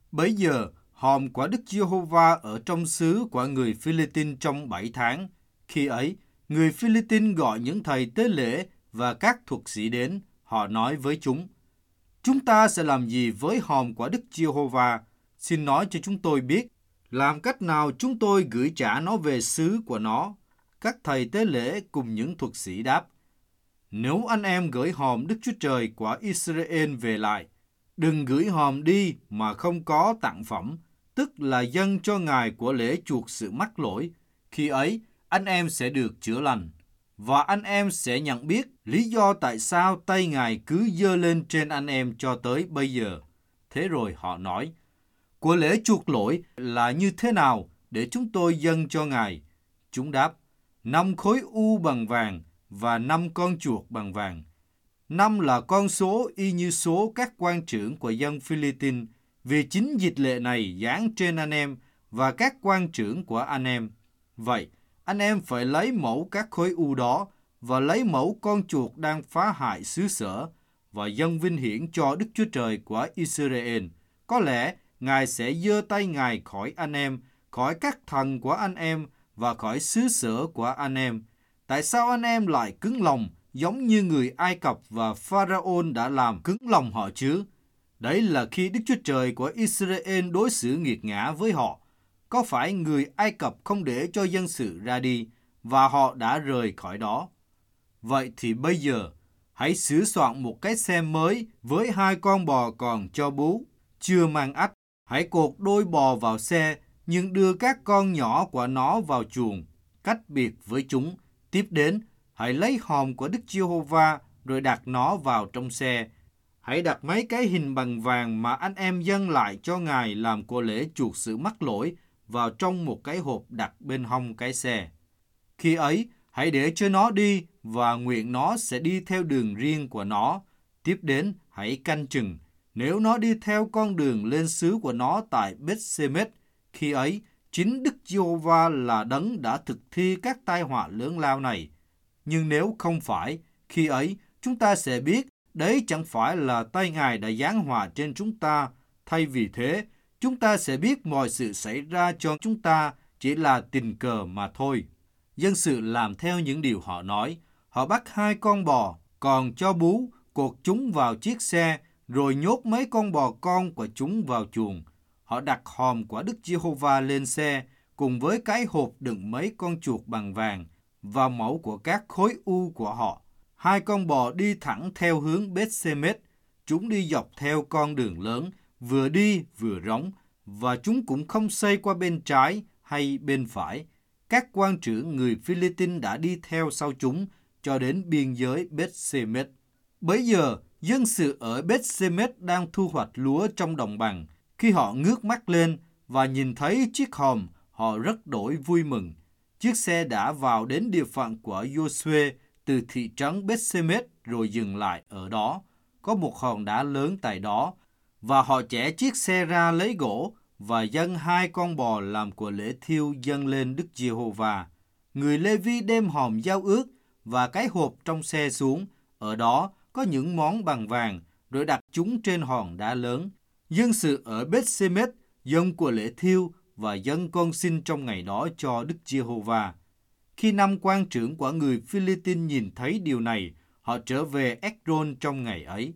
Bấy giờ, hòm của Đức Giê-hô-va ở trong xứ của người Phi-lê-tinh trong 7 tháng. Khi ấy, người Phi-lê-tinh gọi những thầy tế lễ và các thuật sĩ đến. Họ nói với chúng: Chúng ta sẽ làm gì với hòm của Đức Giê-hô-va? Xin nói cho chúng tôi biết, làm cách nào chúng tôi gửi trả nó về xứ của nó? Các thầy tế lễ cùng những thuật sĩ đáp: Nếu anh em gửi hòm Đức Chúa Trời của Israel về lại, đừng gửi hòm đi mà không có tặng phẩm, tức là dâng cho Ngài của lễ chuộc sự mắc lỗi. Khi ấy, anh em sẽ được chữa lành. Và anh em sẽ nhận biết lý do tại sao tay Ngài cứ giơ lên trên anh em cho tới bây giờ. Thế rồi họ nói: Của lễ chuộc lỗi là như thế nào để chúng tôi dâng cho Ngài? Chúng đáp: 5 khối u bằng vàng và 5 con chuột bằng vàng. 5 là con số y như số các quan trưởng của dân Phi-lê-tinh, vì chính dịch lệ này dán trên anh em và các quan trưởng của anh em. Vậy, anh em phải lấy mẫu các khối u đó và lấy mẫu con chuột đang phá hại xứ sở và dâng vinh hiển cho Đức Chúa Trời của Israel. Có lẽ Ngài sẽ giơ tay Ngài khỏi anh em, khỏi các thần của anh em và khỏi xứ sở của anh em. Tại sao anh em lại cứng lòng giống như người Ai Cập và Pharaon đã làm cứng lòng họ chứ? Đấy là khi Đức Chúa Trời của Israel đối xử nghiệt ngã với họ. Có phải người Ai Cập không để cho dân sự ra đi và họ đã rời khỏi đó? Vậy thì bây giờ, hãy sửa soạn một cái xe mới với 2 con bò còn cho bú, chưa mang ách. Hãy cột đôi bò vào xe, nhưng đưa các con nhỏ của nó vào chuồng, cách biệt với chúng. Tiếp đến, hãy lấy hòm của Đức Giê-hô-va rồi đặt nó vào trong xe. Hãy đặt mấy cái hình bằng vàng mà anh em dâng lại cho Ngài làm của lễ chuộc sự mắc lỗi vào trong một cái hộp đặt bên hông cái xe. Khi ấy, hãy để cho nó đi và nguyện nó sẽ đi theo đường riêng của nó. Tiếp đến, hãy canh chừng. Nếu nó đi theo con đường lên xứ của nó tại Beth-sê-mết, khi ấy, chính Đức Giê-hô-va là đấng đã thực thi các tai họa lớn lao này. Nhưng nếu không phải, khi ấy, chúng ta sẽ biết đấy chẳng phải là tay Ngài đã giáng họa trên chúng ta. Thay vì thế, chúng ta sẽ biết mọi sự xảy ra cho chúng ta chỉ là tình cờ mà thôi. Dân sự làm theo những điều họ nói. Họ bắt 2 con bò, còn cho bú, cột chúng vào chiếc xe, rồi nhốt mấy con bò con của chúng vào chuồng. Họ đặt hòm của Đức Giê-hô-va lên xe, cùng với cái hộp đựng mấy con chuột bằng vàng và mẫu của các khối u của họ. 2 con bò đi thẳng theo hướng Beth-sê-mết. Chúng đi dọc theo con đường lớn, vừa đi vừa rống, và chúng cũng không xoay qua bên trái hay bên phải. Các quan trưởng người Phi-lê-tinh đã đi theo sau chúng cho đến biên giới Beth-sê-mết. Bấy giờ, dân sự ở Beth-sê-mết đang thu hoạch lúa trong đồng bằng. Khi họ ngước mắt lên và nhìn thấy chiếc hòm, họ rất đổi vui mừng. Chiếc xe đã vào đến địa phận của Giô-suê từ thị trấn Beth-sê-mết rồi dừng lại ở đó. Có một hòn đá lớn tại đó, và họ chẻ chiếc xe ra lấy gỗ và dâng 2 con bò làm của lễ thiêu dâng lên Đức Giê-hô-va. Người Lê-vi đem hòm giao ước và cái hộp trong xe xuống. Ở đó có những món bằng vàng, rồi đặt chúng trên hòn đá lớn. Dân sự ở Beth-sê-mết dâng của lễ thiêu và dâng con sinh trong ngày đó cho Đức Giê-hô-va. Khi 5 quan trưởng của người Phi-lê-tinh nhìn thấy điều này, họ trở về Ếch-rôn trong ngày ấy.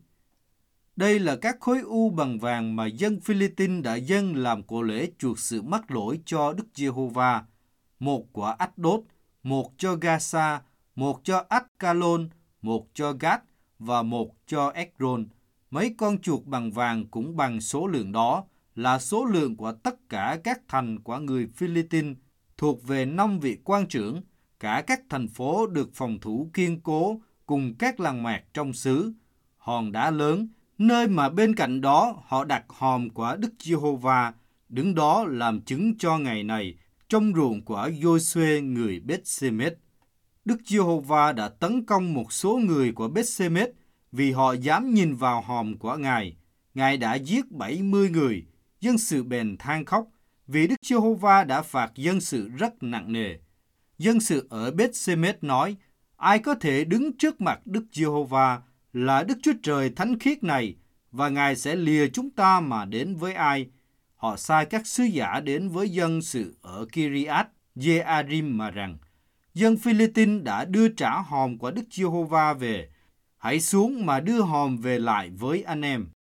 Đây là các khối u bằng vàng mà dân Phi-lê-tinh đã dâng làm của lễ chuộc sự mắc lỗi cho Đức Giê-hô-va. Một của Ách-đốt, một cho Ga-sa, một cho Ách-ca-lôn, một cho Gát và một cho Ếch-rôn. Mấy con chuột bằng vàng cũng bằng số lượng đó, là số lượng của tất cả các thành của người Phi-lê-tinh, thuộc về 5 vị quan trưởng. Cả các thành phố được phòng thủ kiên cố cùng các làng mạc trong xứ. Hòn đá lớn, nơi mà bên cạnh đó họ đặt hòm của Đức Giê-hô-va, đứng đó làm chứng cho ngày này trong ruộng của Giô-suê người Beth-sê-mết. Đức Giê-hô-va đã tấn công một số người của Beth-sê-mết vì họ dám nhìn vào hòm của Ngài. Ngài đã giết 70 người. Dân sự bèn than khóc vì Đức Giê-hô-va đã phạt dân sự rất nặng nề. Dân sự ở Beth-sê-mết nói: Ai có thể đứng trước mặt Đức Giê-hô-va là Đức Chúa Trời thánh khiết này, và Ngài sẽ lìa chúng ta mà đến với ai? họ sai các sứ giả đến với dân sự ở Kiriath Jearim mà rằng, dân Philippines đã đưa trả hòm của Đức Giê-hô-va về. Hãy xuống mà đưa hòm về lại với anh em.